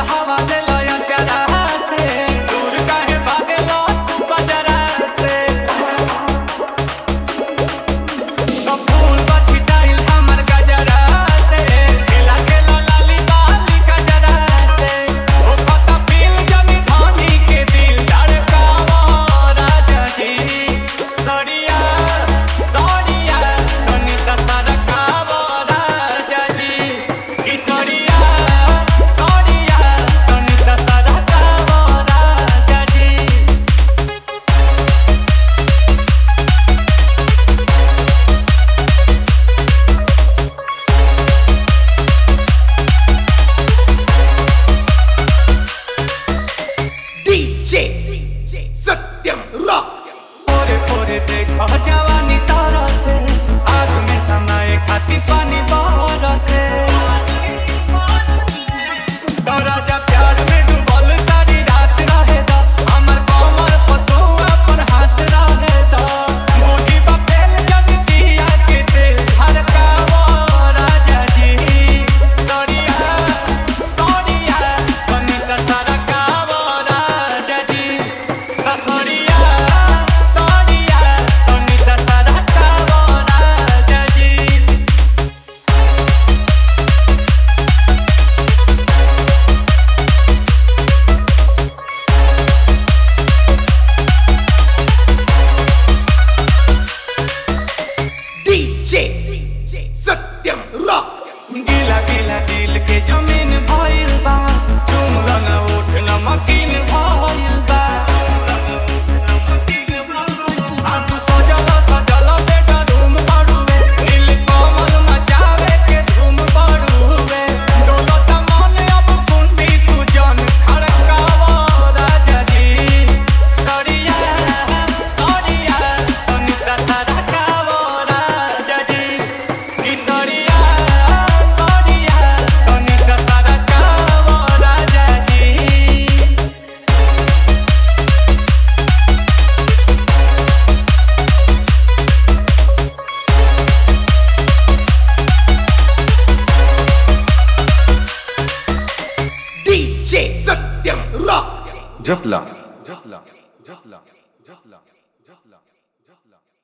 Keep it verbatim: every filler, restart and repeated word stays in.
हवा दे लया चरा से दूर काहे भागेला तू बजरा से तो फूल बची डाइल हमर गजरा से खेला खेला लाली बाली गजरा से ओ पता पील जमी धोनी के दिल धड़कावा राजा जी सड़िया सड़िया तनी सा सरकावा राजा जी की सड़िया सड़िया तनी सा सरकावा राजा जी डीजे सत्यम रॉक पोरे पोरे देखो जवानी तारा से आग में समाए खाती पानी बहर से तारा जा प्यार में डूबल सारी रात रहे दा हमर कमर पर तू अपन हाथ रहे दा मोटी बपेल जग दिया के दिल धड़कावा राजा जी सड़िया सड़िया तनी सा सरकावा राजा जी सड़िया सड़िया तनी सा सरकावा राजा जी डीजे सत्यम रॉक गीला गीला दिल के जमीन भइल बा चुमला न उठ नमकीन भइल बा आंसू सजल सजल बेटा रूम पड़ुवे नील कमल मचावे के धूम पड़ुवे डोलत मन अब कुंडी तू जन खड़कावा राजा जी सड़िया सड़िया तनी सा सरकावा राजा जी की सड़िया सड़िया तनी सा सरकावा राजा जी डीजे सत्यम रॉक जपला जपला जपला जपला जपला जपला